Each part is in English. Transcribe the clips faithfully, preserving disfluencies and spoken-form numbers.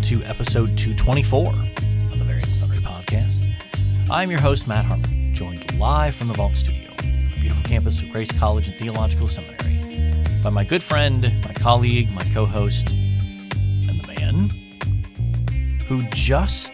to episode two twenty-four of the Various Sundry Podcast. I'm your host, Matt Harmon, joined live from the Vault Studio, the beautiful campus of Grace College and Theological Seminary, by my good friend, my colleague, my co-host, and the man who just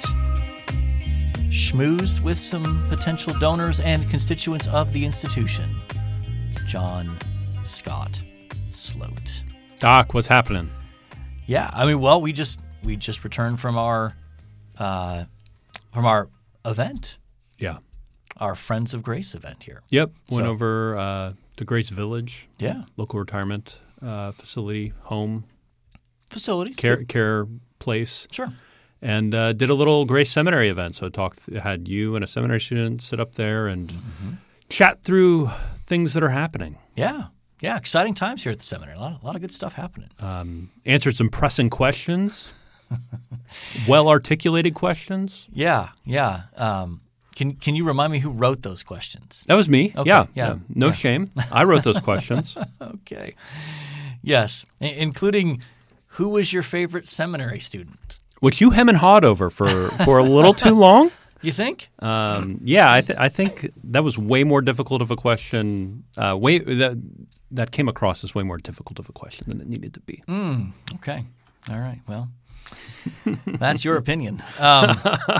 schmoozed with some potential donors and constituents of the institution, John Scott Sloat. Doc, what's happening? Yeah, I mean, well, we just we just returned from our uh, from our event. Yeah, our Friends of Grace event here. Yep, went So- over uh, to Grace Village. Yeah, Local retirement uh, facility, home facilities. care care place, Sure. and uh, did a little Grace Seminary event. So talked had you and a seminary student sit up there and chat through things that are happening. Yeah, yeah, exciting times here at the seminary. A lot, a lot of good stuff happening. Um, answered some pressing questions, well articulated questions. Yeah, yeah. Um, can can you remind me who wrote those questions? That was me. Okay, yeah, yeah, no yeah. shame. I wrote those questions. Okay. Yes, I- including who was your favorite seminary student? Which you hem and hawed over for, for a little too long. You think? Um, yeah, I, th- I think that was way more difficult of a question. Uh, way that that came across as way more difficult of a question than it needed to be. Mm, okay. All right. Well, that's your opinion. Um,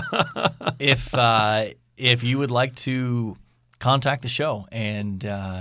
if uh, if you would like to contact the show and uh,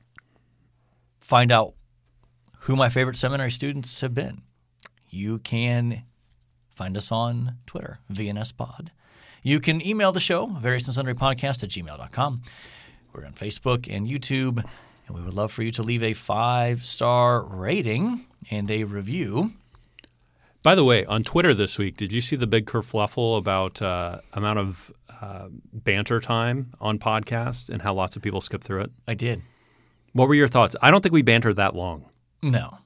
find out who my favorite seminary students have been, you can find us on Twitter, V N S Pod. You can email the show, various and sundry podcast at gmail dot com. We're on Facebook and YouTube, and we would love for you to leave a five-star rating and a review. By the way, on Twitter this week, did you see the big kerfluffle about uh, amount of uh, banter time on podcasts and how lots of people skip through it? I did. What were your thoughts? I don't think we bantered that long. No.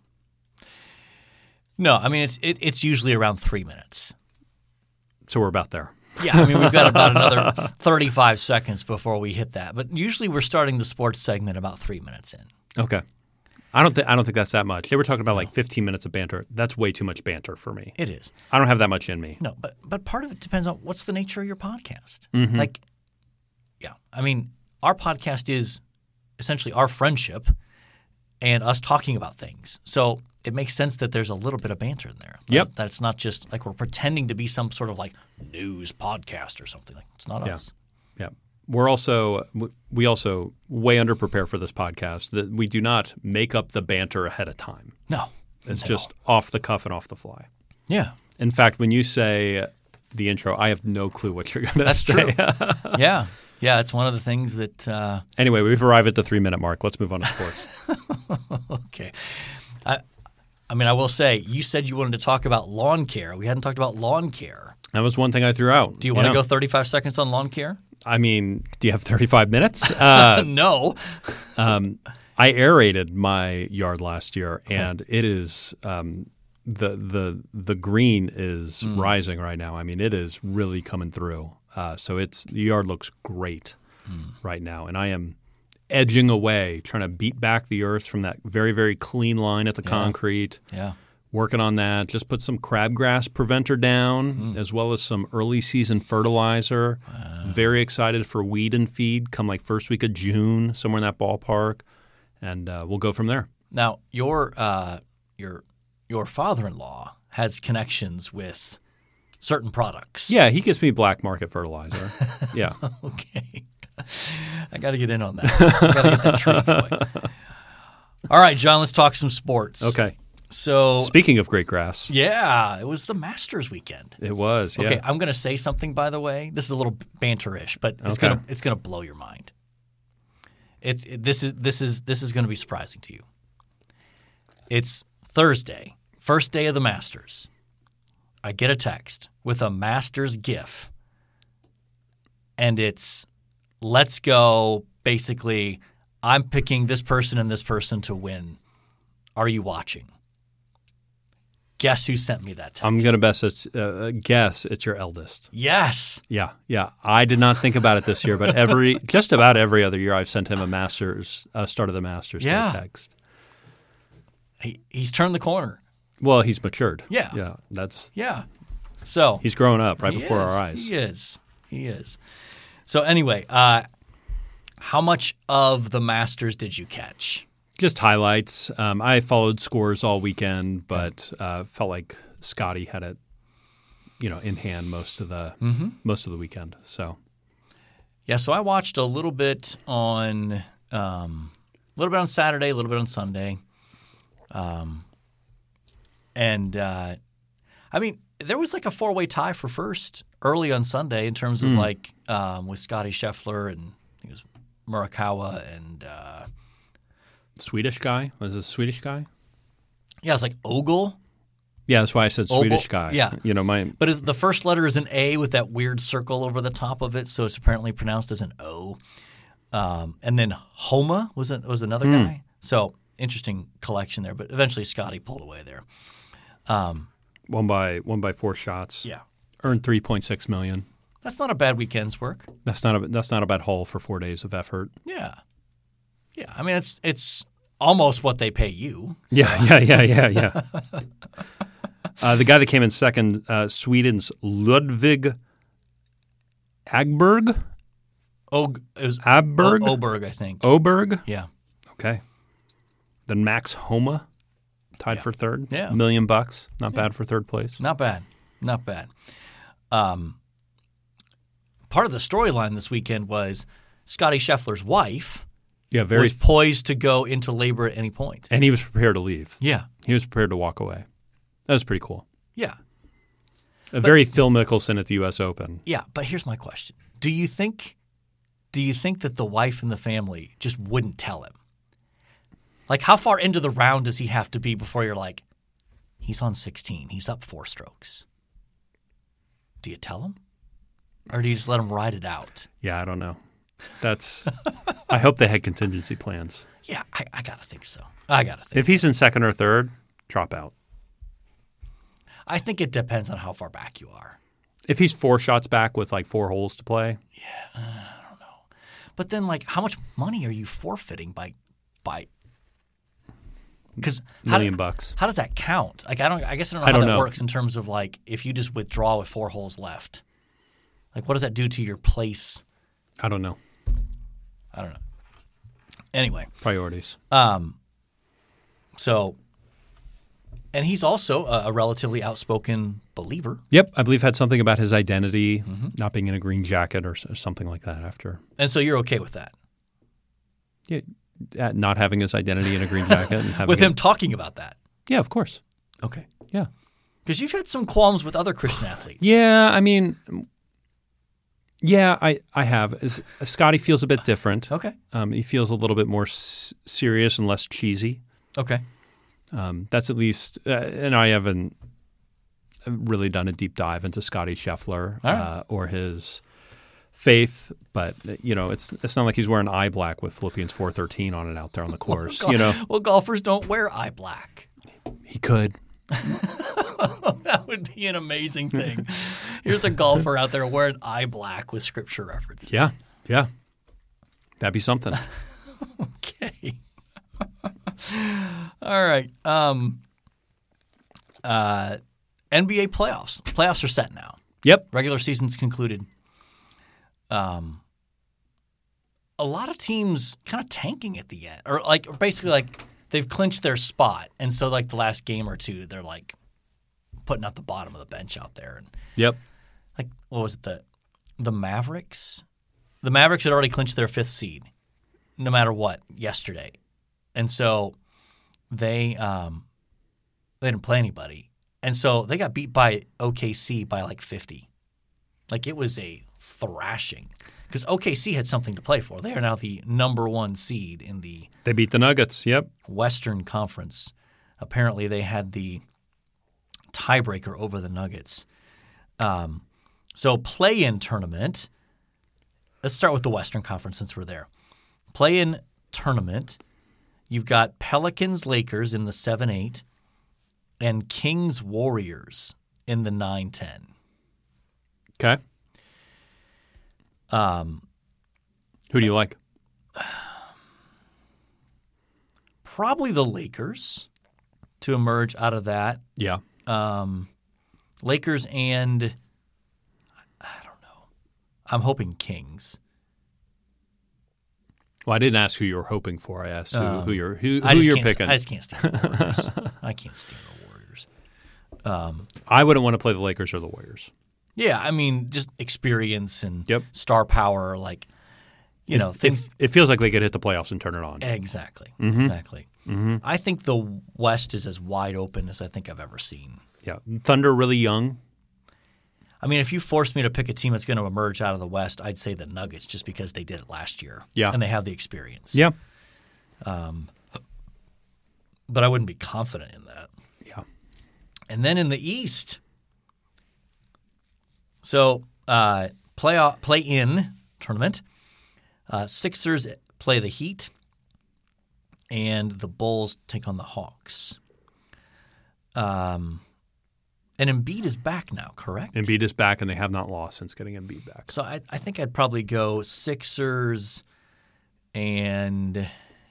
No, I mean, it's it, it's usually around three minutes. So we're about there. Yeah, I mean, we've got about another thirty-five seconds before we hit that. But usually we're starting the sports segment about three minutes in. Okay. I don't think I don't think that's that much. They were talking about like fifteen minutes of banter. That's way too much banter for me. It is. I don't have that much in me. No, but but part of it depends on what's the nature of your podcast. Mhm. Like, yeah, I mean, our podcast is essentially our friendship and us talking about things. So it makes sense that there's a little bit of banter in there. Yep. That, that it's not just like we're pretending to be some sort of like news podcast or something. Like it's not Yeah. us. Yeah. We're also we also way under prepare for this podcast that we do not make up the banter ahead of time. No. It's No. just off the cuff and off the fly. Yeah. In fact, when you say the intro, I have no clue what you're going to That's say. true. Yeah. Yeah, it's one of the things that uh, – Anyway, we've arrived at the three-minute mark. Let's move on to sports. okay. I, I mean, I will say you said you wanted to talk about lawn care. We hadn't talked about lawn care. That was one thing I threw out. Do you want to Yeah. go thirty-five seconds on lawn care? I mean, do you have thirty-five minutes? Uh, no. um, I aerated my yard last year, and it is um, the the the green is Mm. rising right now. I mean, it is really coming through. Uh, so it's the yard looks great Mm. right now, and I am edging away, trying to beat back the earth from that very very clean line at the Yeah. concrete. Yeah. Working on that. Just put some crabgrass preventer down, Mm. as well as some early season fertilizer. Very excited for weed and feed come like first week of June, somewhere in that ballpark, and uh, we'll go from there. Now, your uh, your your father-in-law has connections with certain products. Yeah, he gives me black market fertilizer. Yeah. Okay. I got to get in on that. I got to get that treat going. All right, John, let's talk some sports. Okay. So, Speaking of great grass, yeah, it was the Masters weekend. it was. Yeah. Okay, I'm going to say something, by the way. This is a little banter-ish, but it's Okay. going to it's going to blow your mind. It's it, this is this is this is going to be surprising to you. It's Thursday, first day of the Masters. I get a text with a Masters GIF, and it's let's go. Basically, I'm picking this person and this person to win. Are you watching? Guess who sent me that text? I'm gonna guess it's uh, guess it's your eldest. Yes. Yeah, yeah. I did not think about it this year, but every just about every other year, I've sent him a Masters uh, start of the Masters Yeah. Day text. He, he's turned the corner. Well, he's matured. Yeah. yeah. That's Yeah. So He's growing up right he before is, our eyes. He is. He is. So anyway, uh, how much of the Masters did you catch? Just highlights. Um, I followed scores all weekend, but uh, felt like Scotty had it, you know, in hand most of the mm-hmm. most of the weekend. So, yeah. So I watched a little bit on um, a little bit on Saturday, a little bit on Sunday, um, and uh, I mean, there was like a four way tie for first early on Sunday in terms of mm. like um, with Scotty Scheffler and I think it was Morikawa and. Uh, Swedish guy? Was it a Swedish guy? Yeah, it's like Ogle. Yeah, that's why I said Swedish Ogle. guy. Yeah. You know, my But it's, the first letter is an A with that weird circle over the top of it, so it's apparently pronounced as an O. Um, and then Homa was a, was another mm. guy. So interesting collection there, but eventually Scotty pulled away there. Um, one by one by four shots. Yeah. Earned three point six million dollars. That's not a bad weekend's work. That's not a that's not a bad haul for four days of effort. Yeah. Yeah, I mean, it's it's almost what they pay you. So. Yeah, yeah, yeah, yeah, yeah. uh, the guy that came in second, uh, Sweden's Ludvig Agberg? Og, it was Abberg? O- Oberg, I think. Oberg? Yeah. Okay. Then Max Homa, tied yeah. for third. Yeah. A million bucks. Not yeah. bad for third place. Not bad. Not bad. Um, part of the storyline this weekend was Scotty Scheffler's wife yeah, very was poised to go into labor at any point. And he was prepared to leave. Yeah. He was prepared to walk away. That was pretty cool. Yeah. A but, very Phil Mickelson at the U S Open. Yeah, but here's my question. Do you think do you think that the wife and the family just wouldn't tell him? Like, how far into the round does he have to be before you're like, he's on sixteen, he's up four strokes? Do you tell him? Or do you just let him ride it out? Yeah, I don't know. That's. I hope they had contingency plans. Yeah, I, I gotta think so. I gotta think. If he's so. in second or third, drop out. I think it depends on how far back you are. If he's four shots back with like four holes to play, yeah, uh, I don't know. But then, like, how much money are you forfeiting by by? Because million bucks. How does that count? Like, I don't. I guess I don't know I how don't that know. works in terms of like if you just withdraw with four holes left. Like, what does that do to your place? I don't know. I don't know. Anyway. Priorities. Um. So, and he's also a, a relatively outspoken believer. Yep. I believe had something about his identity, mm-hmm. not being in a green jacket or, or something like that after. And so you're okay with that? Yeah. Uh, not having his identity in a green jacket. And having with him it. talking about that? Yeah, of course. Okay. Yeah. Because you've had some qualms with other Christian athletes. Yeah. I mean... Yeah, I, I have. Scotty feels a bit different. Okay. Um, he feels a little bit more s- serious and less cheesy. Okay. Um, that's at least uh, – and I haven't really done a deep dive into Scotty Scheffler right. uh, or his faith. But, you know, it's it's not like he's wearing eye black with Philippians four thirteen on it out there on the course. well, you know, well, golfers don't wear eye black. He could. That would be an amazing thing. Here's a golfer out there wearing eye black with scripture references. Yeah, yeah. That'd be something. Okay. All right. Um, uh, N B A playoffs. Playoffs are set now. Yep. Regular season's concluded. Um, a lot of teams kind of tanking at the end, or like or basically like they've clinched their spot, and so like the last game or two, they're like putting out the bottom of the bench out there. And yep. Like what was it? The the Mavericks. The Mavericks had already clinched their fifth seed, no matter what, yesterday, and so they um they didn't play anybody, and so they got beat by O K C by like fifty. Like it was a thrashing because O K C had something to play for. They are now the number one seed in the They beat the Nuggets. Yep. Western Conference. Apparently, they had the tiebreaker over the Nuggets. Um, so play-in tournament. Let's start with the Western Conference since we're there. Play-in tournament. You've got Pelicans Lakers in the seven eight and Kings Warriors in the nine ten. Okay. Um, Who do you like? Probably the Lakers to emerge out of that. Yeah. Um, Lakers and I don't know. I'm hoping Kings. Well, I didn't ask who you were hoping for. I asked who, Um, who you're who, I who just you're can't, picking. I just can't stand the Warriors. I can't stand the Warriors. Um, I wouldn't want to play the Lakers or the Warriors. yeah, I mean, just experience and Yep. star power, like you know, it, things. It, it feels like they could hit the playoffs and turn it on. Exactly. Mm-hmm. Exactly. Mm-hmm. I think the West is as wide open as I think I've ever seen. Yeah, Thunder really young. I mean, if you forced me to pick a team that's going to emerge out of the West, I'd say the Nuggets just because they did it last year. Yeah. And they have the experience. Yeah. Um, but I wouldn't be confident in that. Yeah. And then in the East, so uh, play play in tournament, uh, Sixers play the Heat, and the Bulls take on the Hawks. Um, and Embiid is back now, correct? Embiid is back, and they have not lost since getting Embiid back. So I, I think I'd probably go Sixers and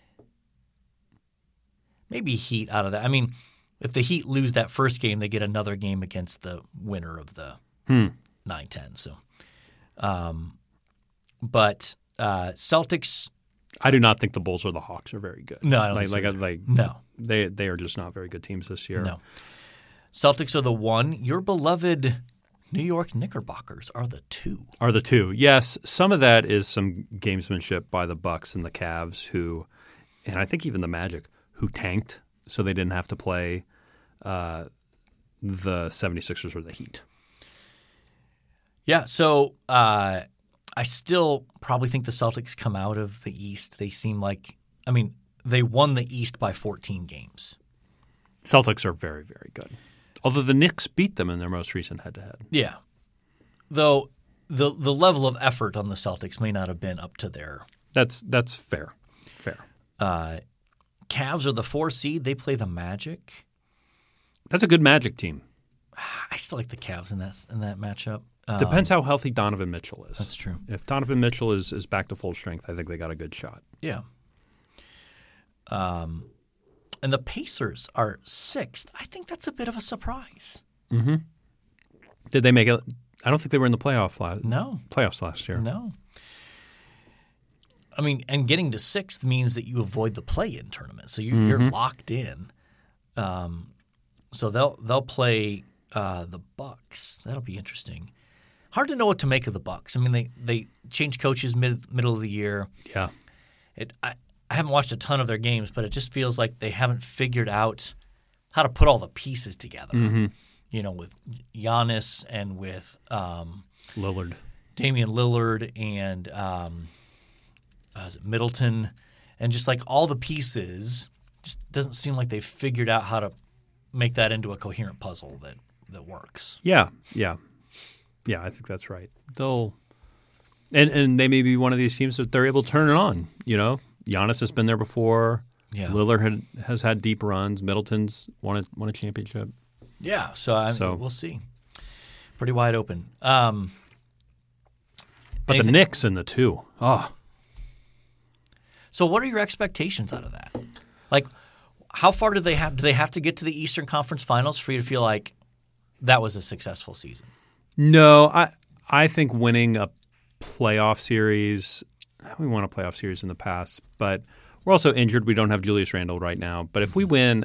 maybe Heat out of that. I mean, if the Heat lose that first game, they get another game against the winner of the Hmm. nine ten. So, um, but uh, Celtics. I do not think the Bulls or the Hawks are very good. No, I don't like, think so like, either. like No. they they are just not very good teams this year. No. Celtics are the one. Your beloved New York Knickerbockers are the two. Are the two. Yes, some of that is some gamesmanship by the Bucks and the Cavs who, and I think even the Magic, who tanked so they didn't have to play uh, the seventy-sixers or the Heat. Yeah, so uh, I still probably think the Celtics come out of the East. They seem like – I mean, they won the East by fourteen games. Celtics are very, very good. Although the Knicks beat them in their most recent head-to-head. Yeah. Though the the level of effort on the Celtics may not have been up to their That's that's fair. Fair. uh, – Cavs are the four seed. They play the Magic. That's a good Magic team. I still like the Cavs in that, in that matchup. Um, Depends how healthy Donovan Mitchell is. That's true. If Donovan Mitchell is, is back to full strength, I think they got a good shot. Yeah. Um, and the Pacers are sixth. I think that's a bit of a surprise. Mm-hmm. Did they make it? I don't think they were in the playoff last, No. playoffs last year. No. I mean, and getting to sixth means that you avoid the play-in tournament, so you, Mm-hmm. you're locked in. Um, so they'll they'll play uh, the Bucks. That'll be interesting. Hard to know what to make of the Bucks. I mean, they they change coaches mid middle of the year. Yeah. It I, I haven't watched a ton of their games, but it just feels like they haven't figured out how to put all the pieces together. Mm-hmm. You know, with Giannis and with um, Lillard. Damian Lillard and um, uh, is it Middleton, and just like all the pieces, just doesn't seem like they've figured out how to make that into a coherent puzzle that, that works. Yeah, yeah, yeah. I think that's right. They'll and and they may be one of these teams that they're able to turn it on. You know, Giannis has been there before. Yeah. Lillard had, has had deep runs. Middleton's won a won a championship. Yeah, so, I mean, So- we'll see. Pretty wide open. Um, But anything- the Knicks in the two. Oh, So, what are your expectations out of that? Like, how far do they have? Do they have to get to the Eastern Conference Finals for you to feel like that was a successful season? no, I I think winning a playoff series. We won a playoff series in the past, but we're also injured. We don't have Julius Randle right now. But if we win,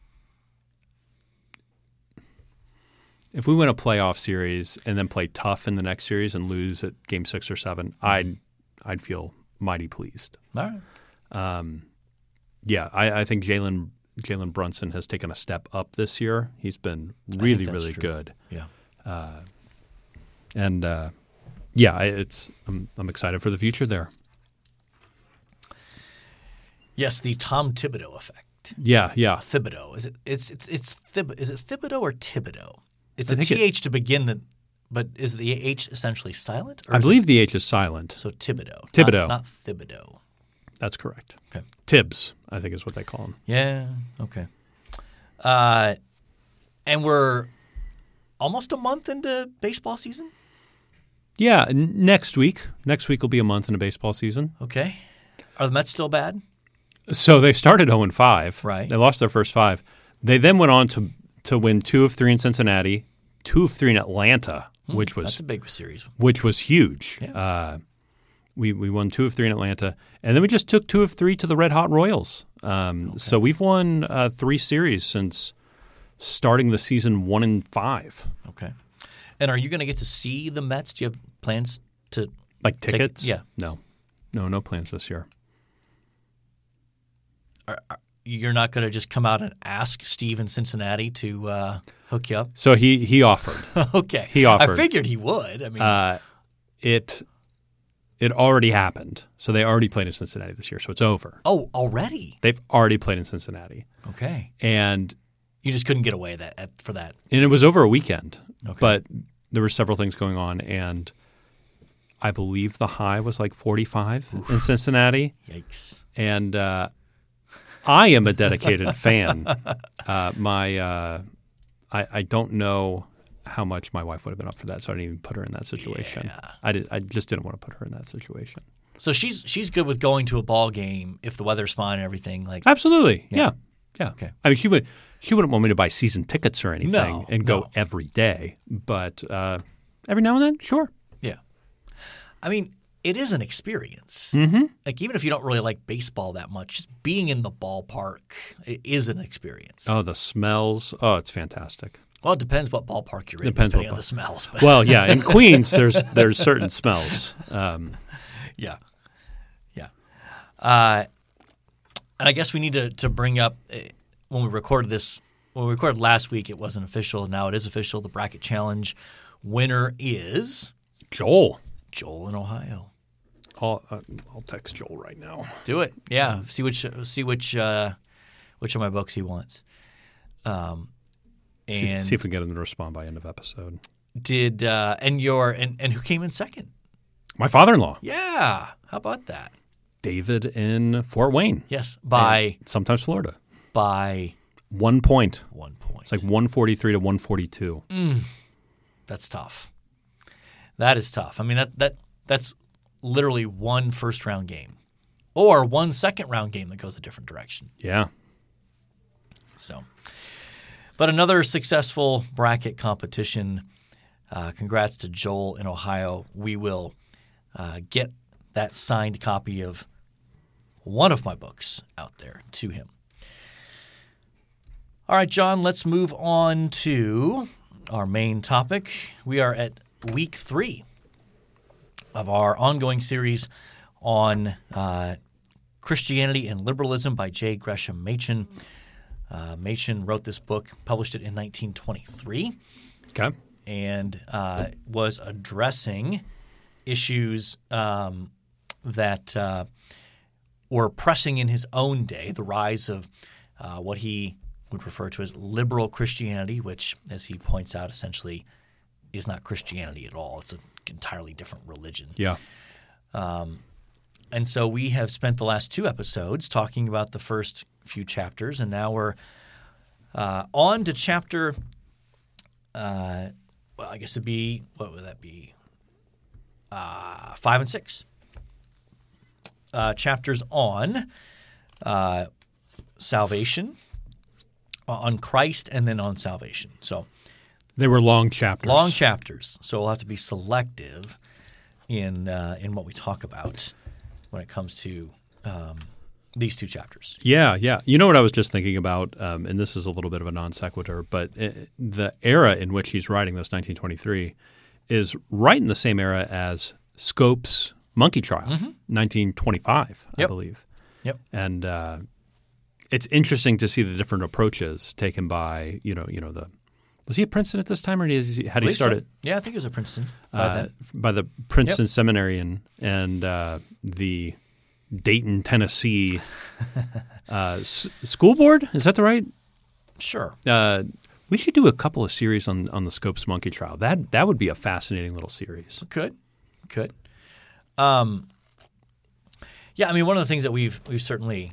if we win a playoff series and then play tough in the next series and lose at game six or seven, I'd I'd feel mighty pleased. All right. Um, yeah, I, I think Jalen Jalen Brunson has taken a step up this year. He's been really, that's really true. good. Yeah. And uh, yeah, I- it's I'm, I'm excited for the future there. Yes, the Tom Thibodeau effect. Yeah, yeah. Thibodeau. Is it? It's it's it's Thib- Is it Thibodeau or Thibodeau? It's I a think T it- H to begin the, but is the H essentially silent? Or I is believe the H is silent. it, so. Thibodeau. not- Thibodeau. not Thibodeau. That's correct. Okay. Tibbs, I think is what they call him. Yeah. Okay. Uh, and we're almost a month into baseball season. Yeah, n- next week. Next week will be a month into baseball season. Okay. Are the Mets still bad? So they started oh and five. Right. They lost their first five. They then went on to to win two of three in Cincinnati, two of three in Atlanta, hmm, which was that's a big series, which was huge. Yeah. Uh, we we won two of three in Atlanta, and then we just took two of three to the Red Hot Royals. Um, okay. So we've won uh, three series since starting the season one and five. Okay. And are you going to get to see the Mets? Do you have plans to like tickets? Take, yeah. No, no, no plans this year. Are, are, you're not going to just come out and ask Steve in Cincinnati to uh, hook you up? So he he offered. Okay. He offered. I figured he would. I mean, uh, it it already happened. So they already played in Cincinnati this year. So it's over. Oh, already? They've already played in Cincinnati. Okay. And you just couldn't get away that at, for that. And it was over a weekend. Okay. But there were several things going on, and I believe the high was like forty-five Oof. In Cincinnati. Yikes. And uh, I am a dedicated fan. Uh, my uh, I, I don't know how much my wife would have been up for that, so I didn't even put her in that situation. Yeah. I did. I just didn't want to put her in that situation. So she's she's good with going to a ball game if the weather's fine and everything. Like absolutely, yeah, yeah. yeah. Okay. I mean, she would she wouldn't want me to buy season tickets or anything no, and go no. every day, but uh, every now and then, sure. Yeah. I mean, it is an experience. Mm-hmm. Like even if you don't really like baseball that much, just being in the ballpark is an experience. Oh, the smells! Oh, it's fantastic. Well, it depends what ballpark you're in. Depends depending what on the smells. But. Well, yeah, in Queens, there's there's certain smells. Um, yeah, yeah. Uh, and I guess we need to to bring up uh, when we recorded this. When we recorded last week, it wasn't official. Now it is official. The bracket challenge winner is Joel. Joel in Ohio. I'll uh, I'll text Joel right now. Do it. Yeah. See which see which uh, which of my books he wants. Um. And see, see if we can get him to respond by end of episode. Did uh, and your and, and who came in second? My father-in-law. Yeah, how about that? David in Fort Wayne. Yes, by and sometimes Florida. By one point. One point. It's like one forty-three to one forty-two. Mm, that's tough. That is tough. I mean that that that's literally one first round game, or one second round game that goes a different direction. Yeah. So. But another successful bracket competition. Uh, congrats to Joel in Ohio. We will uh, get that signed copy of one of my books out there to him. All right, John, let's move on to our main topic. We are at week three of our ongoing series on uh, Christianity and Liberalism by J. Gresham Machen. Uh, Machen wrote this book, published it in nineteen twenty-three, okay, and uh, was addressing issues um, that uh, were pressing in his own day, the rise of uh, what he would refer to as liberal Christianity, which, as he points out, essentially is not Christianity at all. It's an entirely different religion. Yeah. Um, and so we have spent the last two episodes talking about the first few chapters, and now we're uh, on to chapter uh, well, I guess it'd be – what would that be? Uh, five and six. Uh, chapters on uh, salvation, on Christ, and then on salvation. So they were long chapters. Long chapters. So we'll have to be selective in uh, in what we talk about when it comes to um, these two chapters. Yeah, yeah. You know what I was just thinking about, um, and this is a little bit of a non sequitur, but it, the era in which he's writing this, nineteen twenty-three, is right in the same era as Scope's Monkey Trial, mm-hmm. nineteen twenty-five, I yep. believe. Yep. And uh, it's interesting to see the different approaches taken by, you know, you know the was he at Princeton at this time, or is he, had he started? So. Yeah, I think he was at Princeton by, uh, by the Princeton yep. Seminary and and uh, the Dayton, Tennessee uh, s- school board. Is that the right? Sure. Uh, we should do a couple of series on on the Scopes Monkey Trial. That that would be a fascinating little series. We could, we could. Um, yeah, I mean, one of the things that we've we've certainly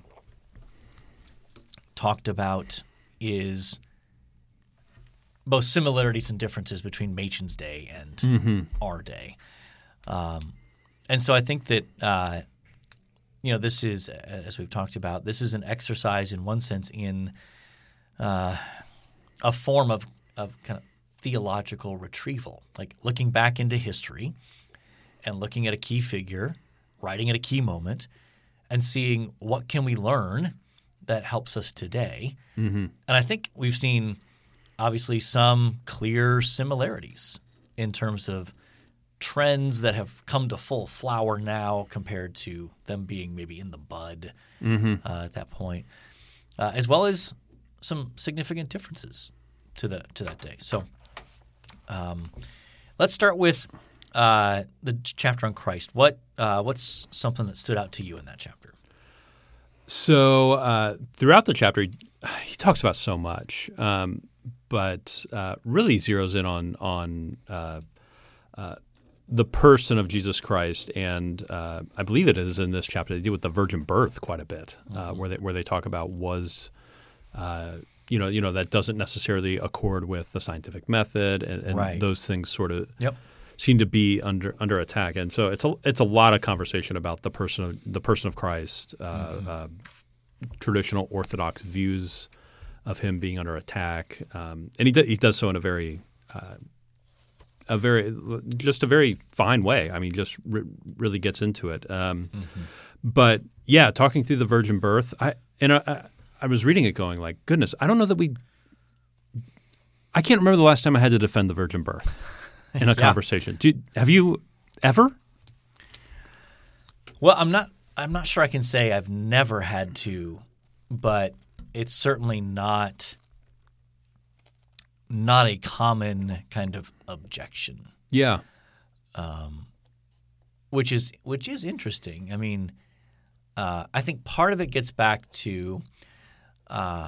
talked about is both similarities and differences between Machen's day and mm-hmm. our day. Um, and so I think that, uh, you know, this is, as we've talked about, this is an exercise in one sense in uh, a form of, of kind of theological retrieval, like looking back into history and looking at a key figure, writing at a key moment, and seeing what can we learn that helps us today. Mm-hmm. And I think we've seen obviously some clear similarities in terms of trends that have come to full flower now compared to them being maybe in the bud mm-hmm. uh, at that point, uh, as well as some significant differences to the to that day. So um, let's start with uh, the chapter on Christ. What uh, what's something that stood out to you in that chapter? So uh, throughout the chapter, he, he talks about so much, um, but uh, really zeroes in on on uh, uh, the person of Jesus Christ, and uh, I believe it is in this chapter they deal with the virgin birth quite a bit, uh, mm-hmm. where they where they talk about was. Uh, you know, you know that doesn't necessarily accord with the scientific method, and, and right. those things sort of yep. seem to be under under attack. And so it's a it's a lot of conversation about the person of the person of Christ, uh, mm-hmm. uh, traditional Orthodox views of him being under attack, um, and he do, he does so in a very uh, a very just a very fine way. I mean, just re- really gets into it. Um, mm-hmm. But yeah, talking through the virgin birth, I and I. I was reading it going like, goodness, I don't know that we – I can't remember the last time I had to defend the virgin birth in a yeah. conversation. Do, have you ever? Well, I'm not I'm not sure I can say I've never had to, but it's certainly not not a common kind of objection. Yeah. Um, which is which is interesting. I mean, uh, I think part of it gets back to – Uh,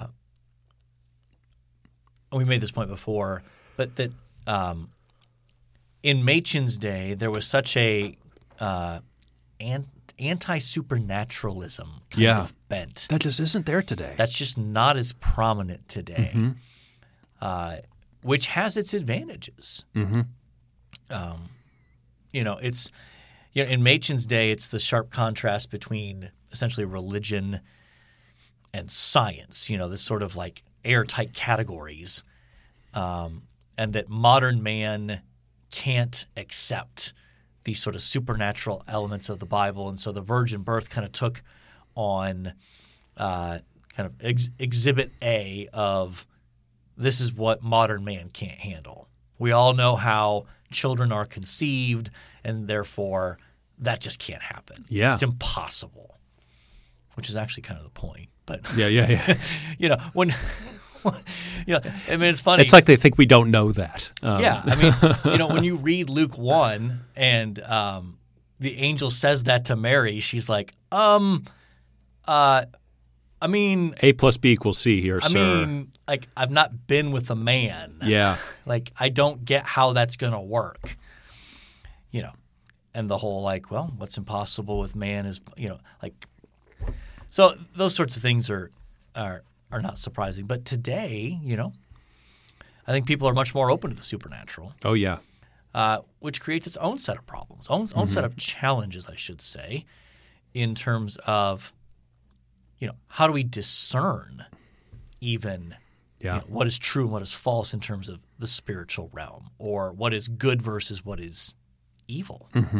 we made this point before, but that um, in Machen's day there was such a uh, an- anti-supernaturalism kind yeah. of bent. That just isn't there today. That's just not as prominent today, mm-hmm. uh, which has its advantages. Mm-hmm. Um, you know, it's you know, in Machen's day, it's the sharp contrast between essentially religion and science, you know, this sort of like airtight categories, um, and that modern man can't accept these sort of supernatural elements of the Bible. And so the virgin birth kind of took on uh, kind of ex- exhibit A of this is what modern man can't handle. We all know how children are conceived, and therefore that just can't happen. Yeah. It's impossible, which is actually kind of the point. But yeah, yeah, yeah. you know, when you know, I mean, it's funny. It's like they think we don't know that. Um. Yeah, I mean, you know, when you read Luke one and um, the angel says that to Mary, she's like, um, uh, I mean, A plus B equals C here, I sir. I mean, like, I've not been with a man. Yeah, like, I don't get how that's gonna work. You know, and the whole like, well, what's impossible with man is, you know, like. So those sorts of things are, are are not surprising. But today, you know, I think people are much more open to the supernatural. Oh, yeah. Uh, which creates its own set of problems, own, own mm-hmm. set of challenges, I should say, in terms of, you know, how do we discern even yeah. you know, what is true and what is false in terms of the spiritual realm, or what is good versus what is evil. Mm-hmm.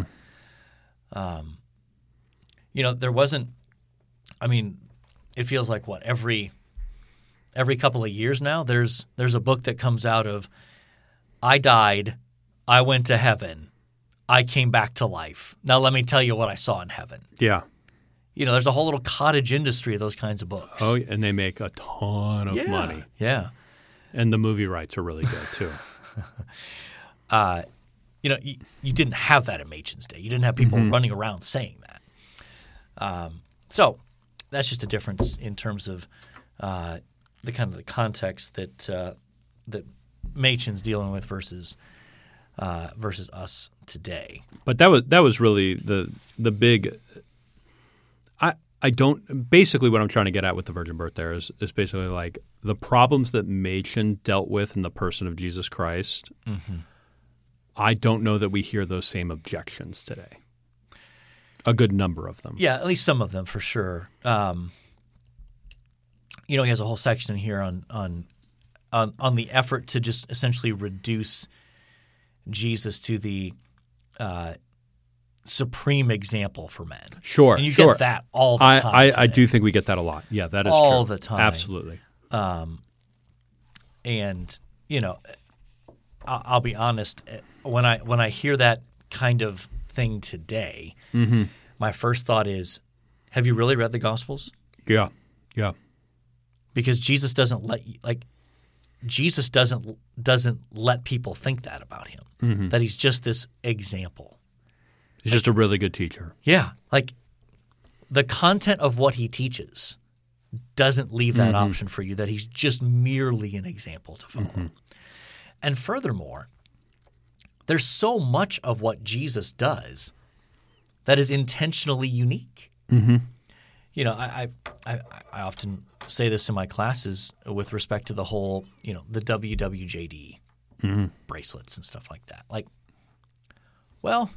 Um, you know, there wasn't. I mean, it feels like what every every couple of years now. There's there's a book that comes out of I died, I went to heaven, I came back to life. Now let me tell you what I saw in heaven. Yeah, you know, there's a whole little cottage industry of those kinds of books. Oh, and they make a ton of yeah, money. Yeah, and the movie rights are really good too. uh, you know, you, you didn't have that in Machen's day. You didn't have people mm-hmm. running around saying that. Um, so. That's just a difference in terms of uh, the kind of the context that uh, that Machen's dealing with versus uh, versus us today. But that was that was really the the big. I I don't basically what I'm trying to get at with the virgin birth there is is basically like the problems that Machen dealt with in the person of Jesus Christ. Mm-hmm. I don't know that we hear those same objections today. A good number of them. Yeah, at least some of them for sure. Um, you know, he has a whole section here on on on, on the effort to just essentially reduce Jesus to the uh, supreme example for men. Sure, and you sure. get that all the I, time. I, today. I do think we get that a lot. Yeah, that is all true. the time. Absolutely. Um, and you know, I'll, I'll be honest. When I when I hear that kind of thing today, mm-hmm. my first thought is, have you really read the Gospels? Yeah, yeah. Because Jesus doesn't let you, like Jesus doesn't doesn't let people think that about him. Mm-hmm. That he's just this example. He's just a really good teacher. Yeah, like the content of what he teaches doesn't leave that mm-hmm. option for you. That he's just merely an example to follow. Mm-hmm. And furthermore, there's so much of what Jesus does that is intentionally unique. Mm-hmm. You know, I, I I often say this in my classes with respect to the whole, you know, the W W J D mm-hmm. bracelets and stuff like that. Like, well,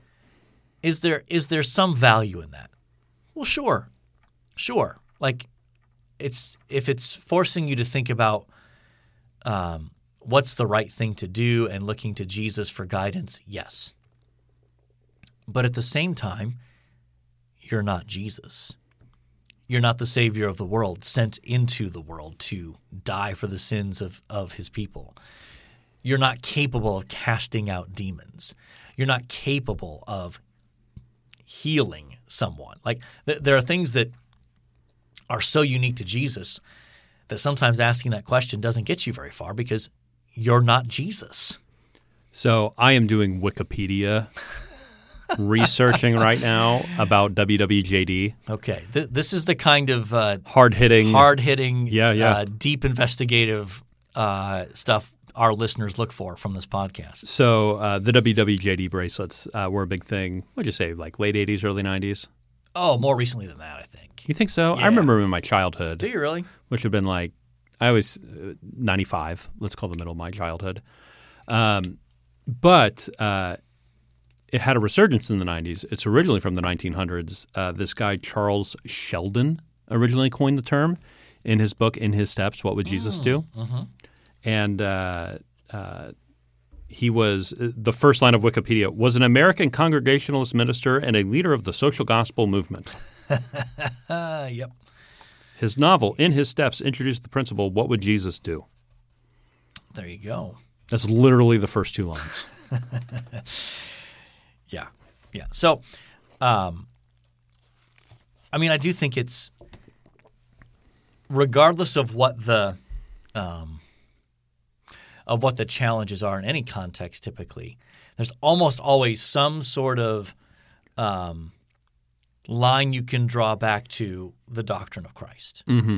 is there is there some value in that? Well, sure, sure. Like, it's if it's forcing you to think about um, what's the right thing to do and looking to Jesus for guidance, yes. But at the same time, you're not Jesus. You're not the Savior of the world, sent into the world to die for the sins of, of his people. You're not capable of casting out demons. You're not capable of healing someone. Like th- there are things that are so unique to Jesus that sometimes asking that question doesn't get you very far because you're not Jesus. So I am doing Wikipedia researching right now about W W J D. Okay. Th- this is the kind of uh, hard-hitting, hard-hitting, yeah, yeah. Uh, deep investigative uh, stuff our listeners look for from this podcast. So uh, the W W J D bracelets uh, were a big thing. What'd you say, like late eighties, early nineties? Oh, more recently than that, I think. You think so? Yeah. I remember them in my childhood. Do you really? Which would have been like, I was uh, ninety-five. Let's call the middle of my childhood. Um, but uh, it had a resurgence in the nineties. It's originally from the nineteen hundreds. Uh, this guy, Charles Sheldon, originally coined the term in his book, In His Steps, What Would Jesus mm, Do? Mm-hmm. And uh, uh, he was – the first line of Wikipedia was an American Congregationalist minister and a leader of the social gospel movement. uh, yep. His novel, In His Steps, introduced the principle, what would Jesus do? There you go. That's literally the first two lines. Yeah. Yeah. So, um, I mean, I do think it's regardless of what the um, of what the challenges are in any context typically, there's almost always some sort of um, line you can draw back to the doctrine of Christ. Mm-hmm.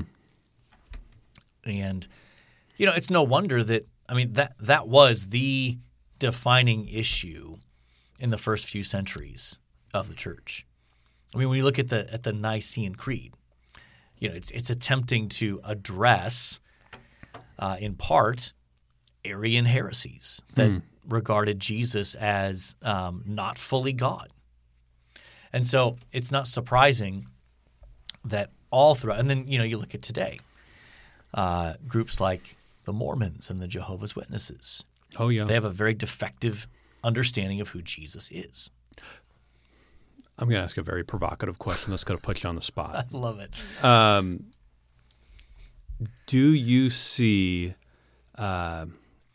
And, you know, it's no wonder that, I mean, that that was the defining issue in the first few centuries of the church. I mean, when you look at the at the Nicene Creed, you know, it's it's attempting to address, uh, in part, Arian heresies that mm. regarded Jesus as um, not fully God. And so it's not surprising that all throughout – and then, you know, you look at today, uh, groups like the Mormons and the Jehovah's Witnesses. Oh, yeah. They have a very defective understanding of who Jesus is. I'm going to ask a very provocative question that's going to put you on the spot. I love it. Um, do you see uh,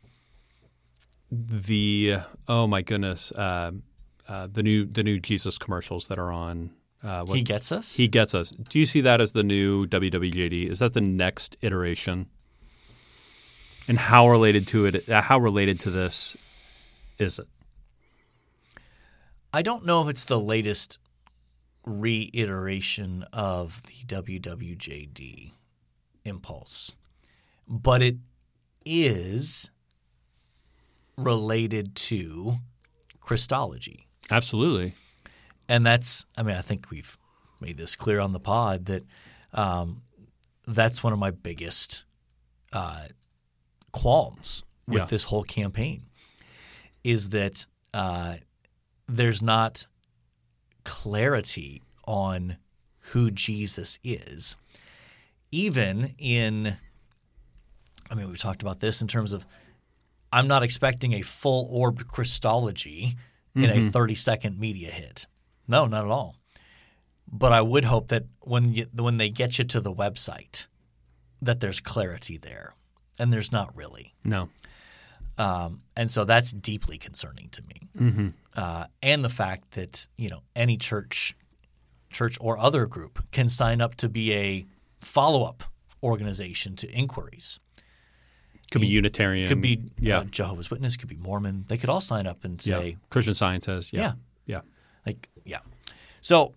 the oh my goodness uh, uh, the new the new Jesus commercials that are on? Uh, what, he gets us. He gets us. Do you see that as the new W W J D? Is that the next iteration? And how related to it? How related to this is it? I don't know if it's the latest reiteration of the W W J D impulse, but it is related to Christology. Absolutely. And that's – I mean, I think we've made this clear on the pod that um, that's one of my biggest uh, qualms with yeah. this whole campaign is that uh, there's not clarity on who Jesus is, even in mean, we've talked about this in terms of I'm not expecting a full-orbed Christology in mm-hmm. a thirty-second media hit. No, not at all. But I would hope that when you, when they get you to the website, that there's clarity there, and there's not really. No. Um, and so that's deeply concerning to me. Mm-hmm. Uh, and the fact that you know any church, church or other group can sign up to be a follow-up organization to inquiries. Could be Unitarian. Could be yeah. uh, Jehovah's Witness. Could be Mormon. They could all sign up and say yeah. Christian Scientists. Yeah. yeah, yeah, like yeah. So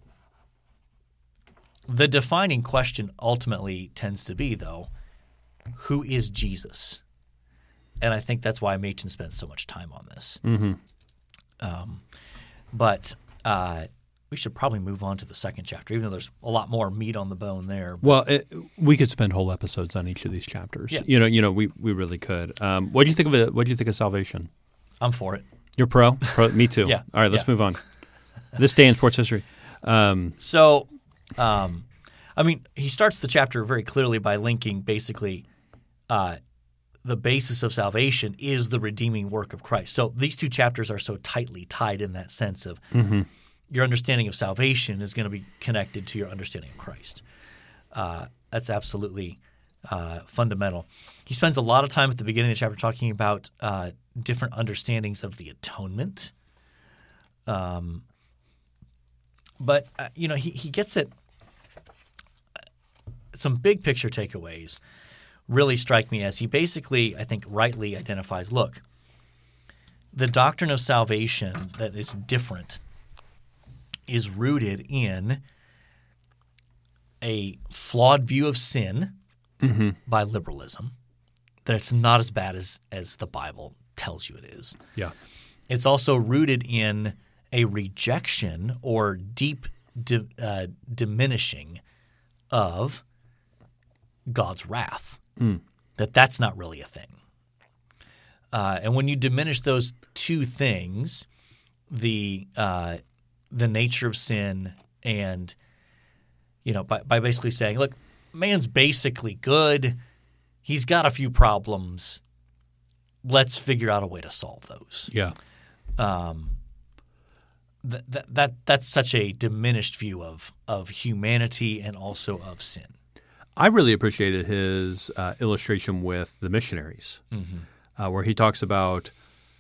the defining question ultimately tends to be, though, who is Jesus? And I think that's why Machen spent so much time on this. Mm-hmm. Um, but uh, we should probably move on to the second chapter, even though there's a lot more meat on the bone there. Well, it, we could spend whole episodes on each of these chapters. Yeah. You know, you know, we, we really could. Um, what do you think of it? What do you think of salvation? I'm for it. You're pro? Pro? Me too. Yeah. All right, let's yeah. move on. This day in sports history. Um, so, um, I mean, he starts the chapter very clearly by linking basically uh, the basis of salvation is the redeeming work of Christ. So these two chapters are so tightly tied in that sense of mm-hmm. your understanding of salvation is going to be connected to your understanding of Christ. Uh, that's absolutely uh, fundamental. He spends a lot of time at the beginning of the chapter talking about uh, different understandings of the atonement. Um, but, uh, you know, he, he gets at some big picture takeaways really strike me as he basically, I think, rightly identifies, look, the doctrine of salvation that is different is rooted in a flawed view of sin mm-hmm. by liberalism, that it's not as bad as, as the Bible tells you it is. Yeah. It's also rooted in a rejection or deep di- uh, diminishing of God's wrath, mm. that that's not really a thing. Uh, and when you diminish those two things, the uh, the nature of sin and, you know, by, by basically saying, look, man's basically good. He's got a few problems. Let's figure out a way to solve those. Yeah. Um, that, that, that That's such a diminished view of, of humanity and also of sin. I really appreciated his uh, illustration with the missionaries, mm-hmm. uh, where he talks about,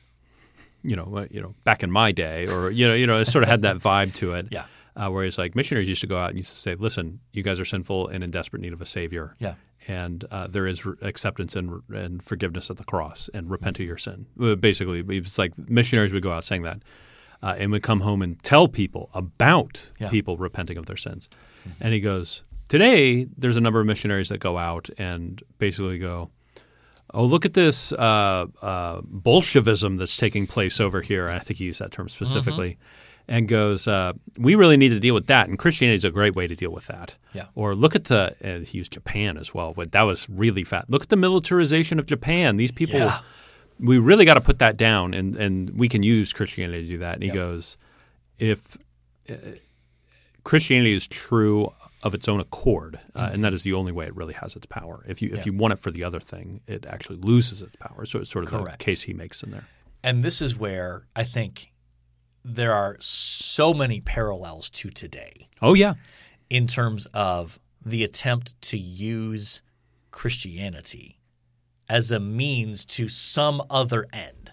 you know, uh, you know, back in my day, or you know, you know, it sort of had that vibe to it. Yeah. Uh, where he's like, missionaries used to go out and used to say, "Listen, you guys are sinful and in desperate need of a savior. Yeah. And uh, there is re- acceptance and, and forgiveness at the cross, and repent of your sin." Uh, basically, it's like missionaries would go out saying that, uh, and would come home and tell people about yeah. people repenting of their sins. Mm-hmm. And he goes, today, there's a number of missionaries that go out and basically go, oh, look at this uh, uh, Bolshevism that's taking place over here. And I think he used that term specifically. Mm-hmm. And goes, uh, we really need to deal with that. And Christianity is a great way to deal with that. Yeah. Or look at the – and he used Japan as well. But that was really fat. Look at the militarization of Japan. These people yeah. – we really got to put that down, and, and we can use Christianity to do that. And he yep. goes, if uh, Christianity is true – of its own accord, uh, mm-hmm. and that is the only way it really has its power. If you if yeah. you want it for the other thing, it actually loses its power. So it's sort of Correct. the case he makes in there. And this is where I think there are so many parallels to today. Oh, yeah. In terms of the attempt to use Christianity as a means to some other end.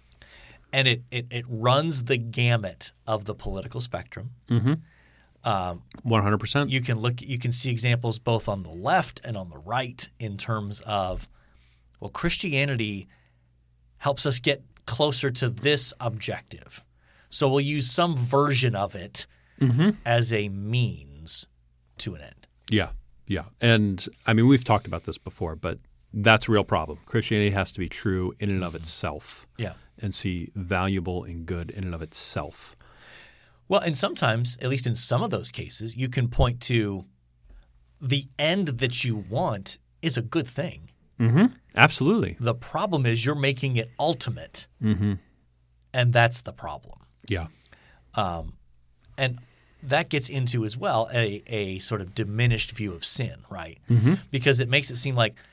And it, it, it runs the gamut of the political spectrum. Mm-hmm. Um, one hundred percent. You can look. You can see examples both on the left and on the right in terms of, well, Christianity helps us get closer to this objective, so we'll use some version of it mm-hmm. as a means to an end. Yeah, yeah. And I mean, we've talked about this before, but that's a real problem. Christianity has to be true in and of mm-hmm. itself, yeah, and see valuable and good in and of itself. Well, and sometimes, at least in some of those cases, you can point to the end that you want is a good thing. Mm-hmm. Absolutely. The problem is you're making it ultimate, mm-hmm. and that's the problem. Yeah. Um, and that gets into as well a, a sort of diminished view of sin, right? Mm-hmm. Because it makes it seem like,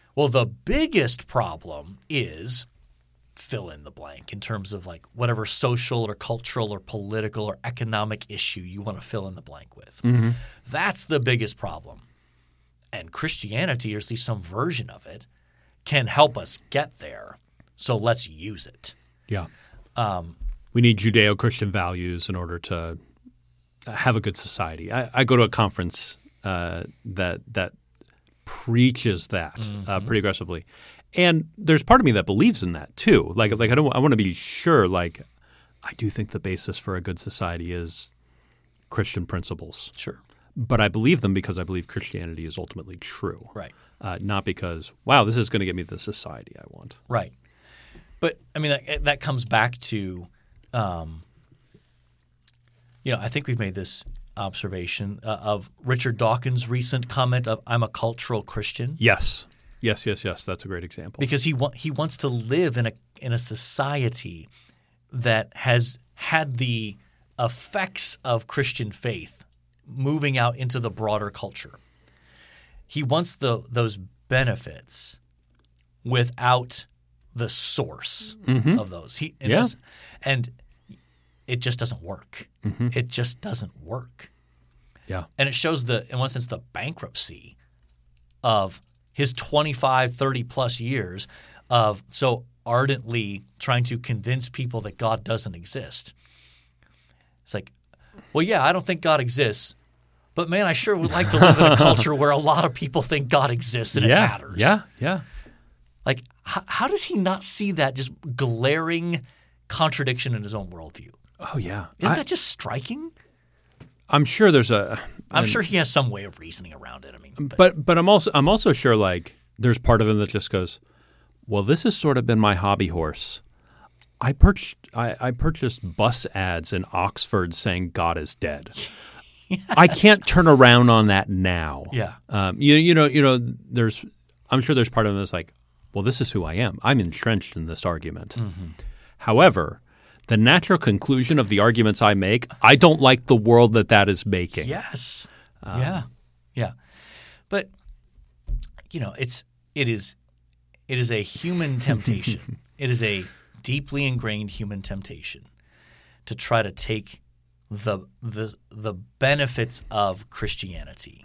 Well, the biggest problem is fill in the blank in terms of like whatever social or cultural or political or economic issue you want to fill in the blank with. Mm-hmm. That's the biggest problem. And Christianity, or at least some version of it, can help us get there. So let's use it. Yeah. Um, we need Judeo-Christian values in order to have a good society. I, I go to a conference uh, that that preaches that mm-hmm. uh, pretty aggressively. And there's part of me that believes in that too. Like, like I don't. I want to be sure. Like, I do think the basis for a good society is Christian principles. Sure. But I believe them because I believe Christianity is ultimately true. Right. Uh, not because, wow, this is going to get me the society I want. Right. But I mean, that, that comes back to, um, you know, I think we've made this observation uh, of Richard Dawkins' recent comment of "I'm a cultural Christian." Yes. Yes, yes, yes. That's a great example. Because he wa- he wants to live in a in a society that has had the effects of Christian faith moving out into the broader culture. He wants the those benefits without the source mm-hmm. of those. He yeah. Is, and it just doesn't work. Mm-hmm. It just doesn't work. Yeah. And it shows the in one sense the bankruptcy of his twenty-five, thirty plus years of so ardently trying to convince people that God doesn't exist. It's like, well, yeah, I don't think God exists, but man, I sure would like to live in a culture where a lot of people think God exists and yeah, it matters. Yeah, yeah. Like, how, how does he not see that just glaring contradiction in his own worldview? Oh, yeah. Isn't I, that just striking? I'm sure there's a. I'm an, sure he has some way of reasoning around it. I mean, but but, but I'm also I'm also sure like there's part of him that just goes, well, this has sort of been my hobby horse. I purchased I, I purchased bus ads in Oxford saying God is dead. Yes. I can't turn around on that now. Yeah. Um, you you know you know there's I'm sure there's part of him that's like, well, this is who I am. I'm entrenched in this argument. Mm-hmm. However, the natural conclusion of the arguments I make, I don't like the world that that is making. Yes. Um, yeah. Yeah. But you know, it's it is it is a human temptation. It is a deeply ingrained human temptation to try to take the the the benefits of Christianity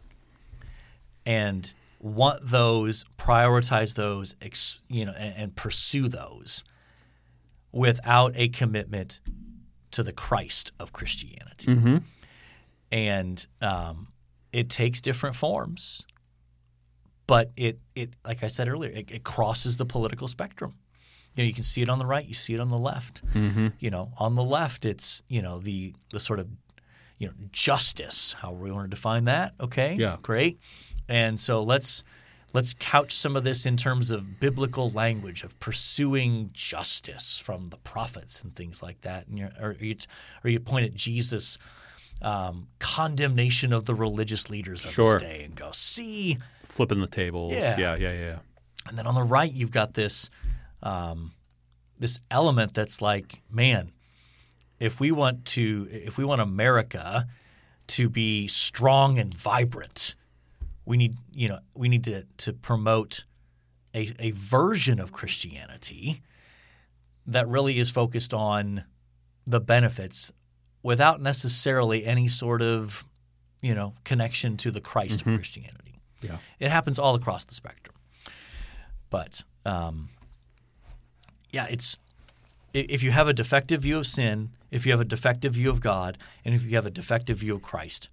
and want those, prioritize those, you know, and, and pursue those without a commitment to the Christ of Christianity. Mm-hmm. And um, it takes different forms, but it, it like I said earlier, it, it crosses the political spectrum. You know, you can see it on the right, you see it on the left. Mm-hmm. You know, on the left, it's, you know, the the sort of, you know, justice, however we want to define that. Okay, yeah, great. And so let's let's couch some of this in terms of biblical language of pursuing justice from the prophets and things like that. And you're, or you or you point at Jesus' um, condemnation of the religious leaders of sure. his day and go, see, flipping the tables. Yeah. yeah, yeah, yeah. And then on the right, you've got this. Um, this element that's like, man, if we want to, if we want America to be strong and vibrant, we need, you know, we need to to promote a, a version of Christianity that really is focused on the benefits without necessarily any sort of, you know, connection to the Christ mm-hmm. of Christianity. Yeah, it happens all across the spectrum, but. Um, Yeah, it's if you have a defective view of sin, if you have a defective view of God, and if you have a defective view of Christ,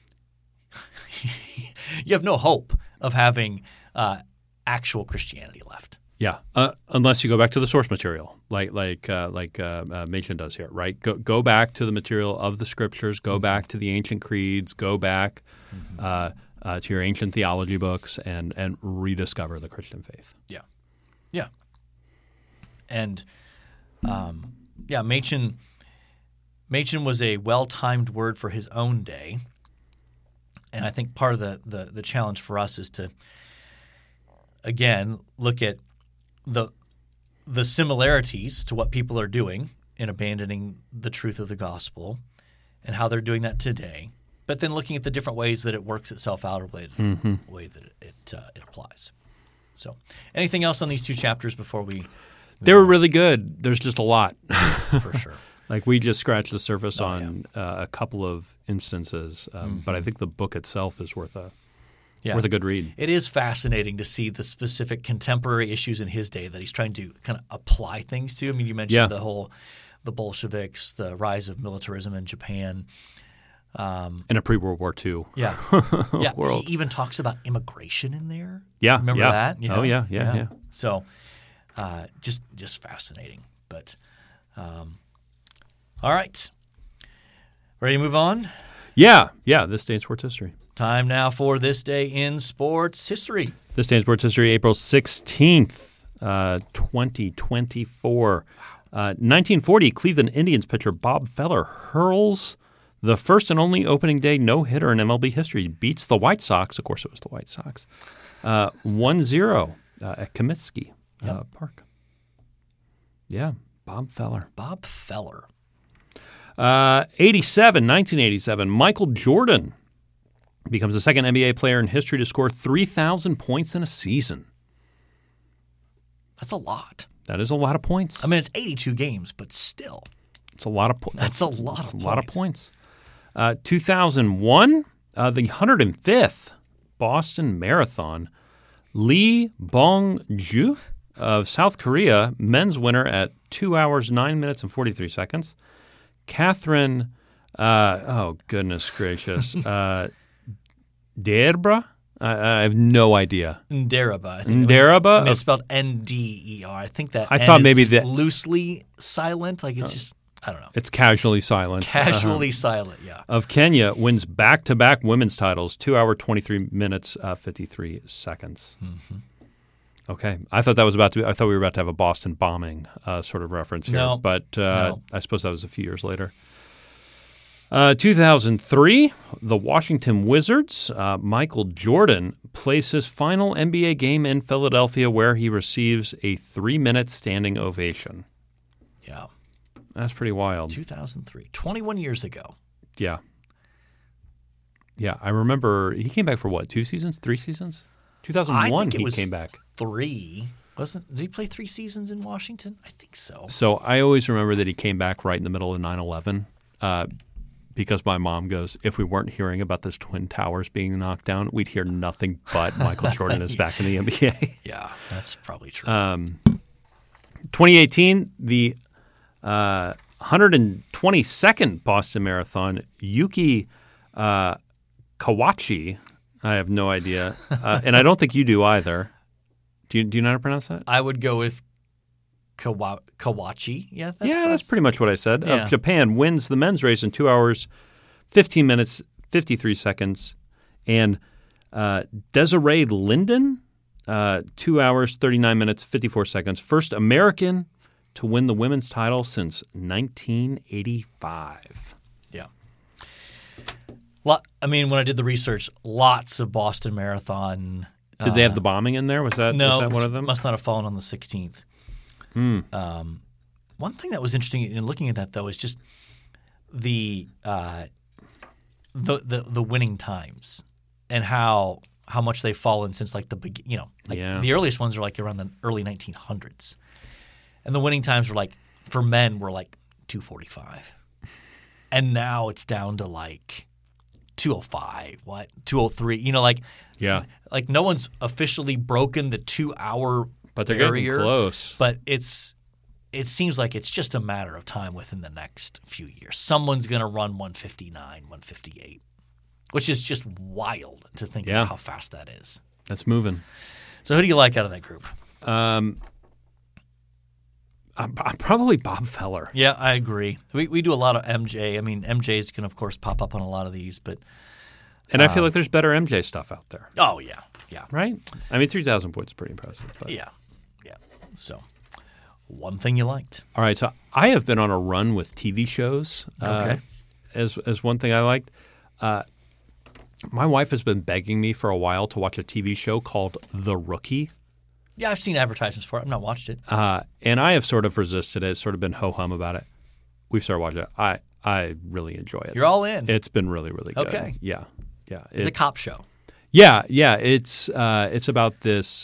you have no hope of having uh, actual Christianity left. Yeah, uh, unless you go back to the source material, like like uh, like uh, uh, Machen does here, right? Go go back to the material of the Scriptures, go mm-hmm. back to the ancient creeds, go back mm-hmm. uh, uh, to your ancient theology books, and and rediscover the Christian faith. Yeah, yeah. And, um, yeah, Machen, Machen was a well-timed word for his own day. And I think part of the, the, the challenge for us is to, again, look at the the similarities to what people are doing in abandoning the truth of the gospel and how they're doing that today, but then looking at the different ways that it works itself out or the way, mm-hmm. way that it, it, uh, it applies. So, anything else on these two chapters before we? They were really good. There's just a lot. For sure. Like we just scratched the surface Oh, on yeah. uh, a couple of instances, um, Mm-hmm. but I think the book itself is worth a Yeah. worth a good read. It is fascinating to see the specific contemporary issues in his day that he's trying to kind of apply things to. I mean, you mentioned Yeah. the whole the Bolsheviks, the rise of militarism in Japan. In a pre-World War Two. Yeah, yeah. World. He even talks about immigration in there. Yeah, remember yeah. that? Oh, yeah, yeah, yeah. So, uh, just just fascinating. But, um, all right, ready to move on? Yeah, yeah. This day in sports history. Time now for this day in sports history. This day in sports history, April sixteenth, uh, twenty twenty-four. Uh, nineteen forty, Cleveland Indians pitcher Bob Feller hurls the first and only opening day no-hitter in M L B history. Beats the White Sox. Of course, it was the White Sox. Uh, one zero uh, at Comiskey uh, Yep. Park. Yeah, Bob Feller. Bob Feller. Uh, eighty-seven, nineteen eighty-seven, Michael Jordan becomes the second N B A player in history to score three thousand points in a season. That's a lot. That is a lot of points. I mean, it's eighty-two games, but still. It's a lot of points. That's a lot That's of a lot of points. points. Uh, two thousand one, uh, the one hundred fifth Boston Marathon. Lee Bong-ju of South Korea, men's winner at two hours, nine minutes, and forty-three seconds. Catherine, uh, oh, goodness gracious, uh, Derbra? I, I have no idea. Nderaba. I think. Nderaba? I mean, it's spelled N D E R. I think that I N thought is maybe just that- loosely silent. Like it's just, I don't know. It's casually silent. Casually silent, yeah. Of Kenya wins back-to-back women's titles, two hour, twenty-three minutes, uh, fifty-three seconds. Mm-hmm. Okay. I thought that was about to – I thought we were about to have a Boston bombing uh, sort of reference here. No. But uh, No. I suppose that was a few years later. Uh, two thousand three, the Washington Wizards. Uh, Michael Jordan plays his final N B A game in Philadelphia where he receives a three-minute standing ovation. Yeah. That's pretty wild. two thousand three. twenty-one years ago. Yeah. Yeah, I remember he came back for what, two seasons, three seasons? two thousand one I think it he was came back. Three. Wasn't Did he play three seasons in Washington? I think so. So I always remember that he came back right in the middle of nine eleven uh, because my mom goes, if we weren't hearing about this Twin Towers being knocked down, we'd hear nothing but Michael Jordan is back in the N B A. Yeah, that's probably true. Um, twenty eighteen, the uh, one hundred twenty-second Boston Marathon, Yuki uh, Kawachi. I have no idea, uh, and I don't think you do either. Do you, do you know how to pronounce that? I would go with Kawa- Kawachi. Yeah, that's yeah, that's pretty much what I said. Yeah. Of Japan wins the men's race in two hours, fifteen minutes, fifty-three seconds. And uh, Desiree Linden, uh, two hours, thirty-nine minutes, fifty-four seconds. First American to win the women's title since nineteen eighty-five. Yeah. Lot, I mean, when I did the research, lots of Boston Marathon. Did they have the bombing in there? Was that, No, was that one of them? must not have fallen on the sixteenth. Hmm. Um, one thing that was interesting in looking at that, though, is just the uh, the, the the winning times and how how much they've fallen since like the beg- you know like Yeah. the earliest ones are like around the early nineteen hundreds, and the winning times were like for men were like two forty-five, and now it's down to like two oh five, what two oh three, you know, like Yeah. like no one's officially broken the two hour But they're barrier, getting close. but it's it seems like it's just a matter of time within the next few years. Someone's going to run one fifty-nine, one fifty-eight, which is just wild to think Yeah. about how fast that is. That's moving. So who do you like out of that group? Um, I'm, I'm probably Bob Feller. Yeah, I agree. We we do a lot of M J. I mean, M J's can of course pop up on a lot of these, but And I feel like there's better M J stuff out there, oh yeah, yeah, right? I mean, three thousand points is pretty impressive. But. yeah, yeah. So one thing you liked. All right, so I have been on a run with T V shows. Uh, Okay. as as one thing I liked. Uh, my wife has been begging me for a while to watch a T V show called The Rookie, Yeah, I've seen advertisements for it. I've not watched it. uh, and I have sort of resisted it. Sort of been ho hum about it. We've started watching it. I I really enjoy it. You're all in. It's been really really good. Okay. Yeah. Yeah. it's, a cop show. Yeah, yeah. It's uh, it's about this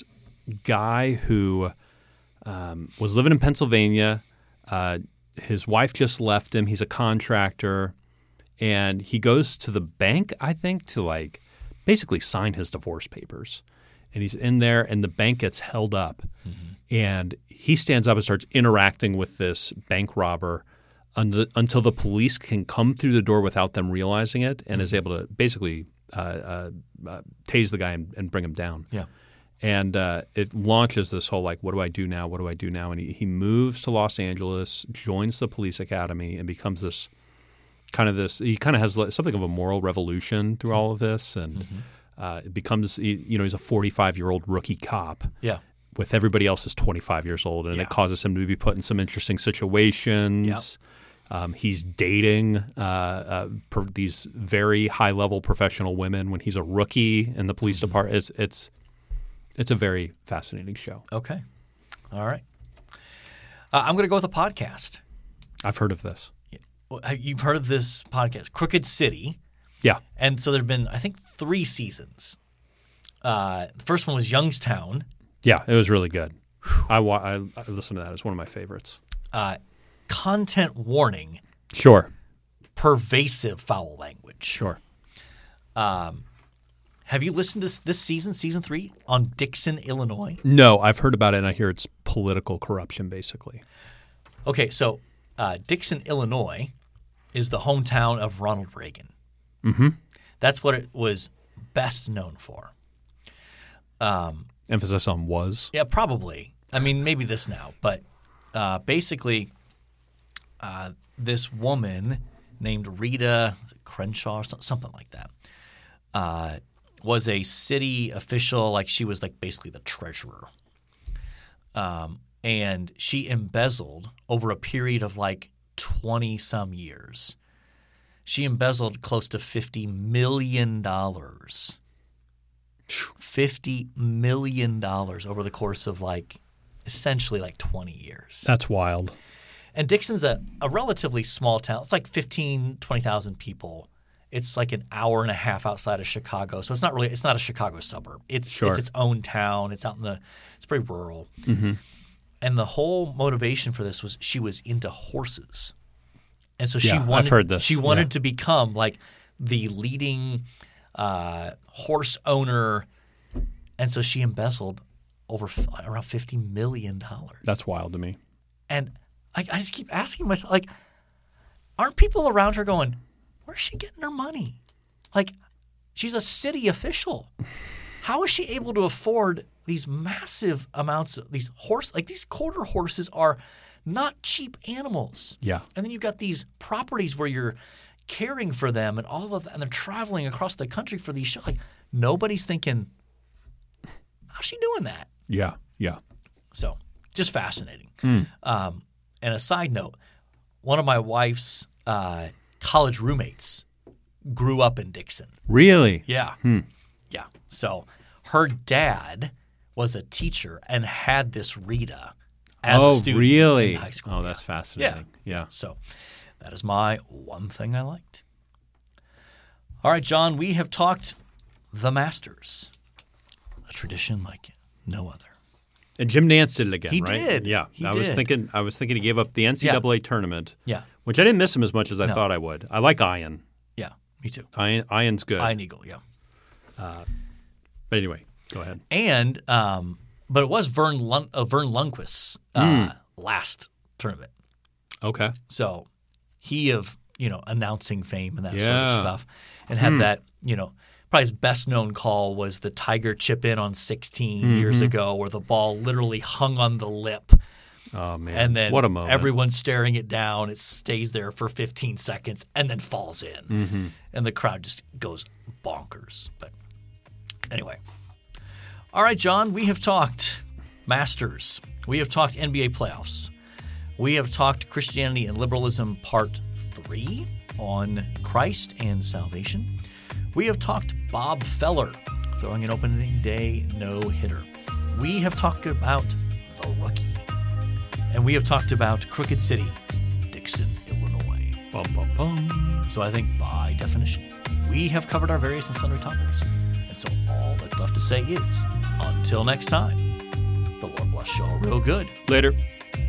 guy who um, was living in Pennsylvania. Uh, his wife just left him. He's a contractor. And he goes to the bank, I think, to like basically sign his divorce papers. And he's in there, and the bank gets held up. Mm-hmm. And he stands up and starts interacting with this bank robber un- until the police can come through the door without them realizing it, and mm-hmm. is able to basically uh, uh, uh, tase the guy and, and bring him down. Yeah. And uh, it launches this whole like, what do I do now? What do I do now? And he, he moves to Los Angeles, joins the police academy, and becomes this kind of this – he kind of has something of a moral revolution through all of this. And mm-hmm. uh, it becomes – you know, he's a forty-five-year-old rookie cop. Yeah. With everybody else is twenty-five years old, and yeah. it causes him to be put in some interesting situations. Yep. Um, he's dating uh, uh, per, these very high-level professional women when he's a rookie in the police mm-hmm. department. It's, it's it's a very fascinating show. Okay. All right. Uh, I'm going to go with a podcast. I've heard of this. You've heard of this podcast, Crooked City. Yeah. And so there have been, I think, three seasons. Uh, the first one was Youngstown. Yeah, it was really good. I, I, I listened to that. It's one of my favorites. Uh, content warning. Sure. Pervasive foul language. Sure. Um, have you listened to this season, season three, on Dixon, Illinois? No, I've heard about it, and I hear it's political corruption, basically. Okay, so uh, Dixon, Illinois is the hometown of Ronald Reagan. Mm-hmm. That's what it was best known for. Um. Emphasis on was? Yeah, probably. I mean, maybe this now. But uh, basically, uh, this woman named Rita Crenshaw or something like that uh, was a city official. Like she was like basically the treasurer. Um, and she embezzled over a period of like twenty-some years. She embezzled close to fifty million dollars. fifty million dollars over the course of like essentially like twenty years. That's wild. And Dixon's a, a relatively small town. It's like fifteen, twenty thousand people. It's like an hour and a half outside of Chicago. So it's not really – it's not a Chicago suburb. It's, sure. it's its own town. It's out in the – it's pretty rural. Mm-hmm. And the whole motivation for this was she was into horses. And so she yeah, wanted, I've heard this. She wanted yeah. to become like the leading – Uh, horse owner, and so she embezzled over f- around fifty million dollars. That's wild to me. And I, I just keep asking myself, like, aren't people around her going, where's she getting her money? Like, she's a city official. How is she able to afford these massive amounts of these horse – like these quarter horses are not cheap animals. Yeah. And then you've got these properties where you're – caring for them and all of that, and they're traveling across the country for these shows. Like nobody's thinking, how's she doing that? Yeah, yeah. So just fascinating. Mm. Um, and a side note, one of my wife's uh, college roommates grew up in Dixon. Really? Yeah. Hmm. Yeah. So her dad was a teacher and had this Rita as oh, a student really? in high school. Oh, that's fascinating. Yeah. yeah. So that is my one thing I liked. All right, John, we have talked the Masters, a tradition like no other. And Jim Nantz did it again, he right? Did. Yeah. He I did. was thinking I was thinking he gave up the N C double A yeah. tournament. Yeah. Which I didn't miss him as much as I no. thought I would. I like Ian. Yeah, me too. Ian, Ian's good. Ian Eagle, yeah. Uh, but anyway, go ahead. And um, but it was Vern Lund, uh, Vern Lundquist's uh, mm. last tournament. Okay. So he of you know announcing fame and that yeah. sort of stuff, and had hmm. that you know probably his best known call was the Tiger chip in on sixteen mm-hmm. years ago, where the ball literally hung on the lip. Oh man! And then what a moment! Everyone's staring it down. It stays there for fifteen seconds and then falls in, mm-hmm. and the crowd just goes bonkers. But anyway, all right, John. We have talked Masters. We have talked N B A playoffs. We have talked Christianity and Liberalism Part Three on Christ and Salvation. We have talked Bob Feller throwing an opening day no-hitter. We have talked about The Rookie. And we have talked about Crooked City, Dixon, Illinois. Bum, bum, bum. So I think by definition, we have covered our various and sundry topics. And so all that's left to say is, until next time, Rush all real good. Later.